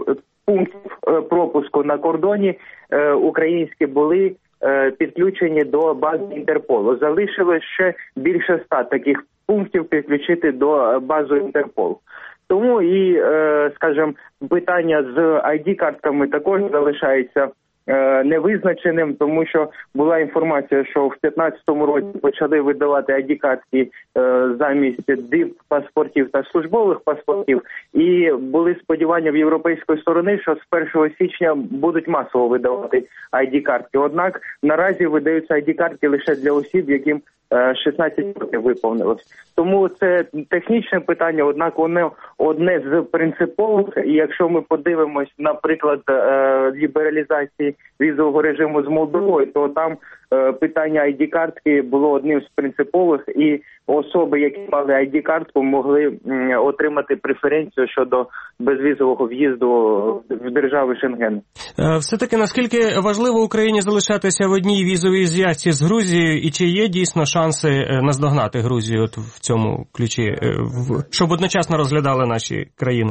пунктів пропуску на кордоні е, українські були е, підключені до бази Інтерполу. Залишилось ще більше ста таких пунктів підключити до бази Інтерполу. Тому і, е, скажімо, питання з ай ді-картками також залишається е, невизначеним, тому що була інформація, що в п'ятнадцятому році почали видавати ай ді-картки е, замість дип-паспортів та службових паспортів, і були сподівання в європейської сторони, що з першого січня будуть масово видавати ай ді-картки. Однак наразі видаються ай ді-картки лише для осіб, яким шістнадцять років виповнилось. Тому це технічне питання, однак воно одне з принципових. І якщо ми подивимось, наприклад, лібералізації візового режиму з Молдовою, то там питання ай ді-картки було одним з принципових, і особи, які мали ай ді-картку, могли отримати преференцію щодо безвізового в'їзду в держави Шенгену. Все-таки наскільки важливо Україні залишатися в одній візовій зв'язці з Грузією, і чи є дійсно шанси наздогнати Грузію от в цьому ключі, щоб одночасно розглядали наші країни?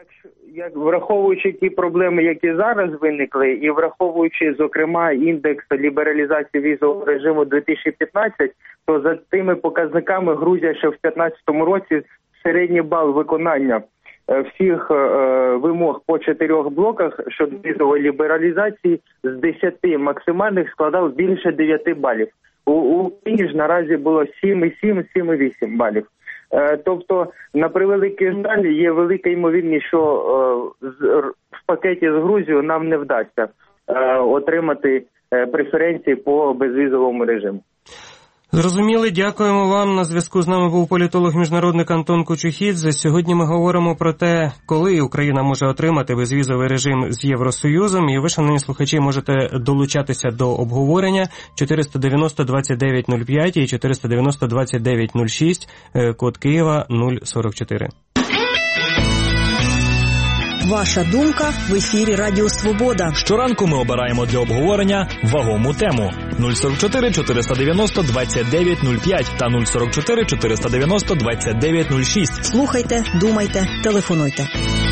Як враховуючи ті проблеми, які зараз виникли, і враховуючи, зокрема, індекс лібералізації візового режиму дві тисячі п'ятнадцять, то за тими показниками Грузія ще в дві тисячі п'ятнадцятому році середній бал виконання всіх е, вимог по чотирьох блоках щодо візової лібералізації з десяти максимальних складав більше дев'яти балів. У Україні ж наразі було сім і сім, сім і вісім балів. Е, тобто, на превеликий жаль, є велика ймовірність, що е, з, в пакеті з Грузією нам не вдасться е, отримати е, преференції по безвізовому режиму. Зрозуміли, дякуємо вам. На зв'язку з нами був політолог-міжнародник Антон Кучухідзе. Сьогодні ми говоримо про те, коли Україна може отримати безвізовий режим з Євросоюзом. І ви, шановні слухачі, можете долучатися до обговорення. чотириста дев'яносто двадцять дев'ять нуль п'ять і чотириста дев'яносто двадцять дев'ять нуль шість, код Києва нуль сорок чотири. Ваша думка в ефірі Радіо Свобода. Щоранку ми обираємо для обговорення вагому тему. нуль сорок чотири чотириста дев'яносто двадцять дев'ять нуль п'ять та нуль сорок чотири чотириста дев'яносто двадцять дев'ять нуль шість. Слухайте, думайте, телефонуйте.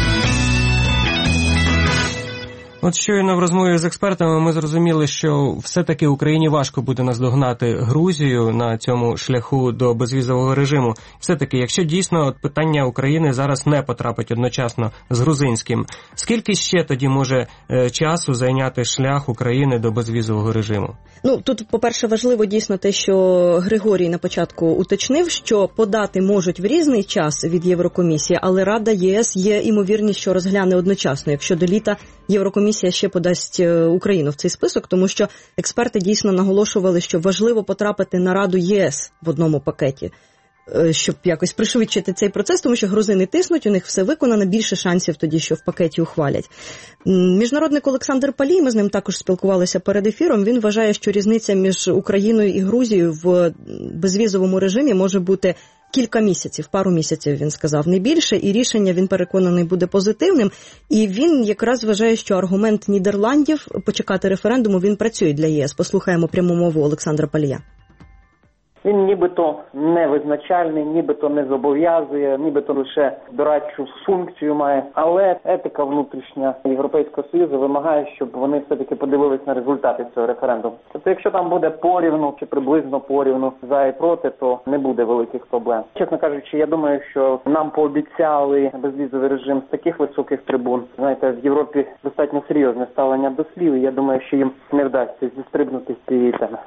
От щойно в розмові з експертами ми зрозуміли, що все-таки Україні важко буде наздогнати Грузію на цьому шляху до безвізового режиму. Все-таки, якщо дійсно от питання України зараз не потрапить одночасно з грузинським, скільки ще тоді може е, часу зайняти шлях України до безвізового режиму? Ну, тут, по-перше, важливо дійсно те, що Григорій на початку уточнив, що подати можуть в різний час від Єврокомісії, але Рада ЄС є імовірність, що розгляне одночасно, якщо до літа Єврокомісія ще подасть Україну в цей список, тому що експерти дійсно наголошували, що важливо потрапити на Раду ЄС в одному пакеті, щоб якось пришвидшити цей процес, тому що грузини тиснуть, у них все виконано, більше шансів тоді, що в пакеті ухвалять. Міжнародник Олександр Палій, ми з ним також спілкувалися перед ефіром, він вважає, що різниця між Україною і Грузією в безвізовому режимі може бути кілька місяців, пару місяців, він сказав, не більше, і рішення, він переконаний, буде позитивним. І він якраз вважає, що аргумент Нідерландів почекати референдуму, він працює для ЄС. Послухаємо пряму мову Олександра Палія. Він нібито не визначальний, нібито не зобов'язує, нібито лише дорадчу функцію має. Але етика внутрішня Європейського Союзу вимагає, щоб вони все-таки подивились на результати цього референдуму. Тобто, якщо там буде порівну чи приблизно порівну за і проти, то не буде великих проблем. Чесно кажучи, я думаю, що нам пообіцяли безвізовий режим з таких високих трибун. Знаєте, в Європі достатньо серйозне ставлення до слів, і я думаю, що їм не вдасться зістрибнути з цієї теми.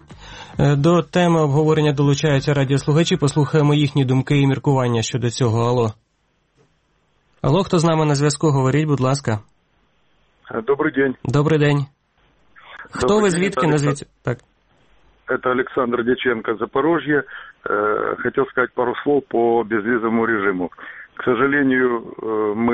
До теми обговорення долучаються радіослухачі. Послухаємо їхні думки і міркування щодо цього. Алло. Алло, хто з нами на зв'язку? Говоріть, будь ласка. Добрий день. Добрий день. Хто Добрый ви, день, звідки, назвіть? Так. Это Александр Дяченко, Запорожье. Хотел сказать пару слов по безвизовому режиму. К сожалению, мы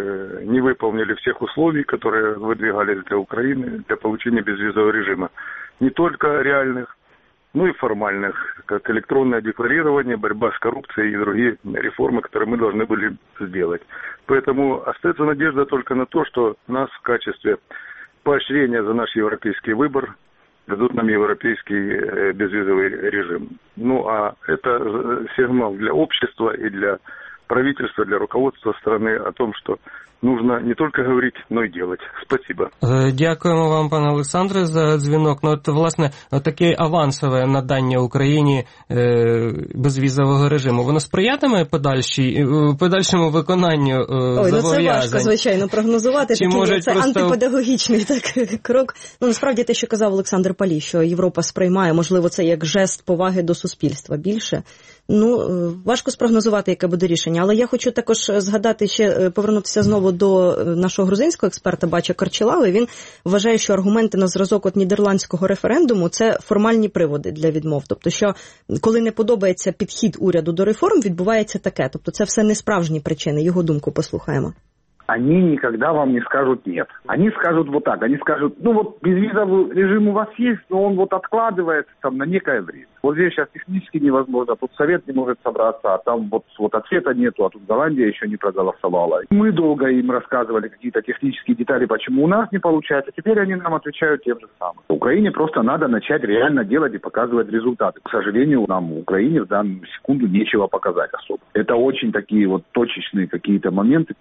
не выполнили всех условий, которые выдвигались для Украины для получения безвизового режима. Не только реальных, но и формальных, как электронное декларирование, борьба с коррупцией и другие реформы, которые мы должны были сделать. Поэтому остается надежда только на то, что нас в качестве поощрения за наш европейский выбор дадут нам европейский безвизовый режим. Ну а это сигнал для общества и для правительства, для руководства страны о том, что нужно не только говорить, но й делать. Спасибо. Дякуємо вам, пане Олександре, за дзвінок. Ну, от, власне, таке авансове надання Україні е, безвізового режиму, воно сприятиме подальшій, подальшому виконанню е, Ой, зобов'язань? ну це важко, звичайно, прогнозувати. Такий, це просто... антипедагогічний так, крок. Ну, насправді, те, що казав Олександр Палій, що Європа сприймає, можливо, це як жест поваги до суспільства більше. Ну, важко спрогнозувати, яке буде рішення. Але я хочу також згадати, ще повернутися знову до нашого грузинського експерта Бача Карчелави. Він вважає, що аргументи на зразок от нідерландського референдуму – це формальні приводи для відмов. Тобто, що коли не подобається підхід уряду до реформ, відбувається таке. Тобто, це все не справжні причини. Його думку послухаємо. Они никогда вам не скажут нет. Они скажут вот так, они скажут, ну вот безвизовый режим у вас есть, но он вот откладывается там на некое время. Вот здесь сейчас технически невозможно, тут Совет не может собраться, а там вот, вот ответа нету, а тут Голландия еще не проголосовала. Мы долго им рассказывали какие-то технические детали, почему у нас не получается, теперь они нам отвечают тем же самым. Украине просто надо начать реально делать и показывать результаты. К сожалению, нам в Украине в данную секунду нечего показать особо. Это очень такие вот точечные какие-то моменты.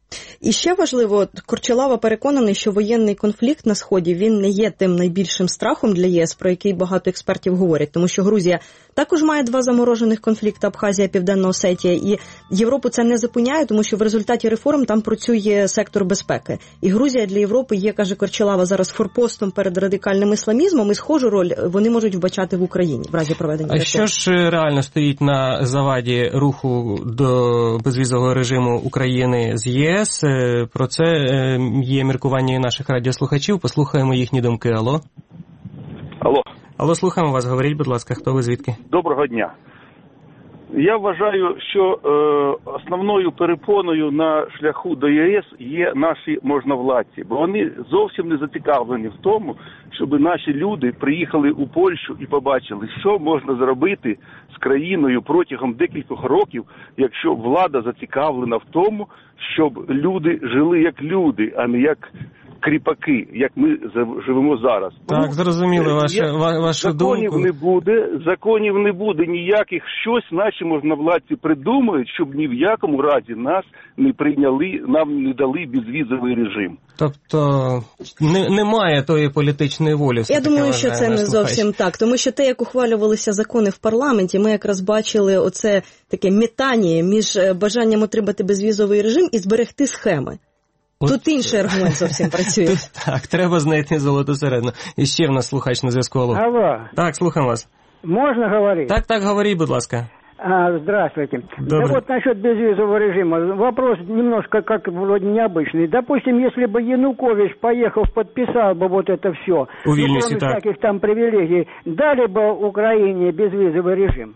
І ще важливо, Корчелава переконаний, що воєнний конфлікт на Сході, він не є тим найбільшим страхом для ЄС, про який багато експертів говорять, тому що Грузія також має два заморожених конфлікти, Абхазія, Південна Осетія, і Європу це не зупиняє, тому що в результаті реформ там працює сектор безпеки. І Грузія для Європи є, каже Корчелава, зараз форпостом перед радикальним ісламізмом, і схожу роль вони можуть вбачати в Україні в разі проведення реформ. А що ж реально стоїть на заваді руху до безвізового режиму України з ЄС? Про це є міркування і наших радіослухачів. Послухаємо їхні думки. Алло. Алло. Алло, слухаємо вас, говоріть, будь ласка, хто ви, звідки? Доброго дня. Я вважаю, що е, основною перепоною на шляху до ЄС є наші можновладці, бо вони зовсім не зацікавлені в тому, щоб наші люди приїхали у Польщу і побачили, що можна зробити з країною протягом декількох років, якщо влада зацікавлена в тому, щоб люди жили як люди, а не як кріпаки, як ми живемо зараз. Так, зрозуміло ваша, вашу думку. Законів не буде, законів не буде ніяких. Щось наші можновладці придумають, щоб ні в якому разі нас не прийняли, нам не дали безвізовий режим. Тобто не, немає тої політичної волі. Я думаю, що це не зовсім так. Тому що те, як ухвалювалися закони в парламенті, ми якраз бачили оце таке метання між бажанням отримати безвізовий режим і зберегти схеми. От... Тут інший аргумент зовсім працює. Тут, так, треба знайти золоту середину. І ще в нас слухач на зв'язку. Алло. Так, слухаємо вас. Можно говорить? Так, так, говори, будь ласка. А, здравствуйте. Добрый. Да вот насчет безвизового режима. Вопрос немножко как вроде необычный. Допустим, если бы Янукович, поехав, подписал бы вот это все, у Вильнюсе, ну, кроме так. всяких там привилегий, дали бы Украине безвизовый режим?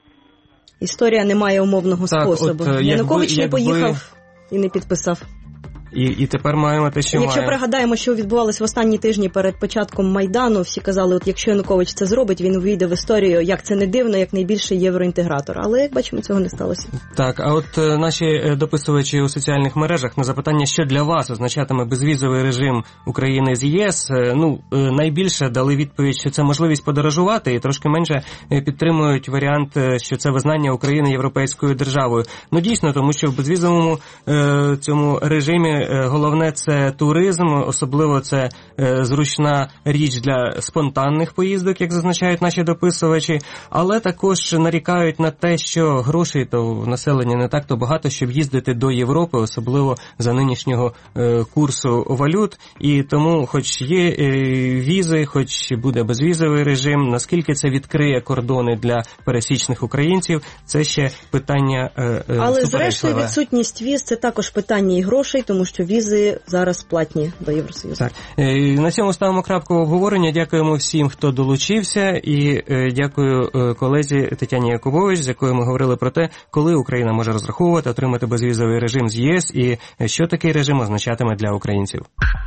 Історія не має умовного так, способу. От, Янукович якби, не поїхав якби... і не підписав. І, і тепер маємо те, що Якщо маємо. пригадаємо, що відбувалось в останні тижні перед початком Майдану, всі казали, от якщо Янукович це зробить, він увійде в історію, як це не дивно, як найбільший євроінтегратор. Але, як бачимо, цього не сталося. Так, а от е, наші дописувачі у соціальних мережах на запитання, що для вас означатиме безвізовий режим України з ЄС, е, ну, е, найбільше дали відповідь, що це можливість подорожувати, і трошки менше е, підтримують варіант, е, що це визнання України європейською державою. Ну, дійсно, тому що в безвізовому е, цьому режимі головне – це туризм, особливо це е, зручна річ для спонтанних поїздок, як зазначають наші дописувачі, але також нарікають на те, що грошей то в населення не так-то багато, щоб їздити до Європи, особливо за нинішнього е, курсу валют, і тому хоч є е, візи, хоч буде безвізовий режим, наскільки це відкриє кордони для пересічних українців, це ще питання е, е, але зрештою відсутність віз – це також питання і грошей, тому що візи зараз платні до Євросоюзу. Так. Е, на цьому ставимо крапку в обговорення. Дякуємо всім, хто долучився, і е, дякую е, колезі Тетяні Якубович, з якою ми говорили про те, коли Україна може розраховувати отримати безвізовий режим з ЄС і що такий режим означатиме для українців.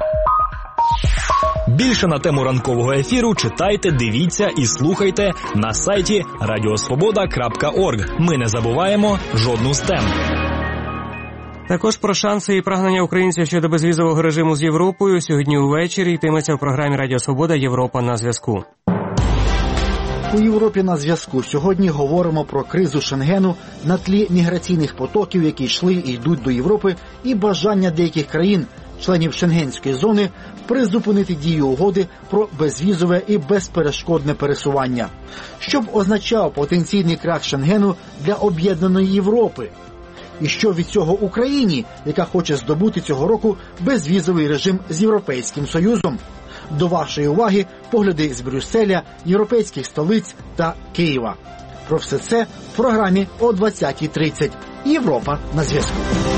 Більше на тему ранкового ефіру читайте, дивіться і слухайте на сайті радіосвобода крапка орг. Ми не забуваємо жодну з тем. Також про шанси і прагнення українців щодо безвізового режиму з Європою сьогодні увечері йтиметься в програмі Радіо Свобода «Європа на зв'язку». У Європі на зв'язку сьогодні говоримо про кризу Шенгену на тлі міграційних потоків, які йшли і йдуть до Європи, і бажання деяких країн, членів Шенгенської зони, призупинити дію угоди про безвізове і безперешкодне пересування. Що б означав потенційний крах Шенгену для об'єднаної Європи? І що від цього Україні, яка хоче здобути цього року безвізовий режим з Європейським Союзом? До вашої уваги погляди з Брюсселя, європейських столиць та Києва. Про все це в програмі о двадцятій тридцять. Європа на зв'язку.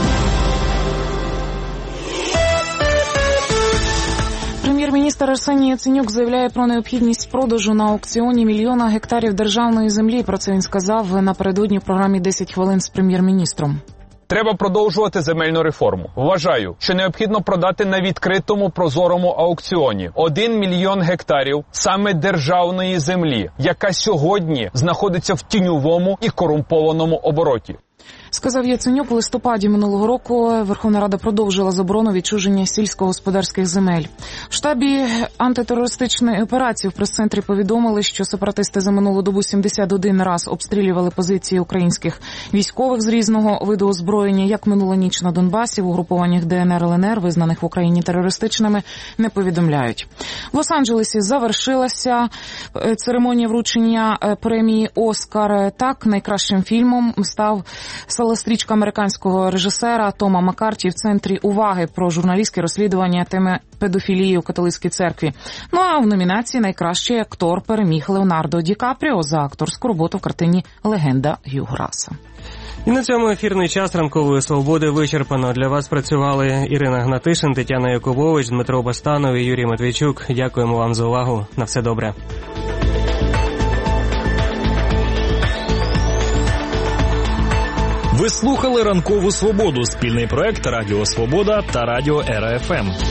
Прем'єр-міністр Арсеній Яценюк заявляє про необхідність продажу на аукціоні мільйона гектарів державної землі. Про це він сказав напередодні в програмі «десять хвилин з прем'єр-міністром». Треба продовжувати земельну реформу. Вважаю, що необхідно продати на відкритому прозорому аукціоні один мільйон гектарів саме державної землі, яка сьогодні знаходиться в тіньовому і корумпованому обороті. Сказав Яценюк, у листопаді минулого року Верховна Рада продовжила заборону відчуження сільськогосподарських земель. В штабі антитерористичної операції в прес-центрі повідомили, що сепаратисти за минулу добу сімдесят один раз обстрілювали позиції українських військових з різного виду озброєння. Як минула ніч на Донбасі, в угрупуваннях Де Ен Ер Ел Ен Ер, визнаних в Україні терористичними, не повідомляють. В Лос-Анджелесі завершилася церемонія вручення премії «Оскар». Так, найкращим фільмом став стрічка американського режисера Тома Маккарті «В центрі уваги» про журналістське розслідування теми педофілії у католицькій церкві. Ну а в номінації найкращий актор переміг Леонардо Ді Капріо за акторську роботу в картині «Легенда Г'ю Граса». І на цьому ефірний час ранкової свободи вичерпано. Для вас працювали Ірина Гнатишин, Тетяна Якубович, Дмитро Бастанов і Юрій Матвійчук. Дякуємо вам за увагу. На все добре. Ви слухали «Ранкову свободу» – спільний проект Радіо Свобода та Радіо Ера Еф Ем.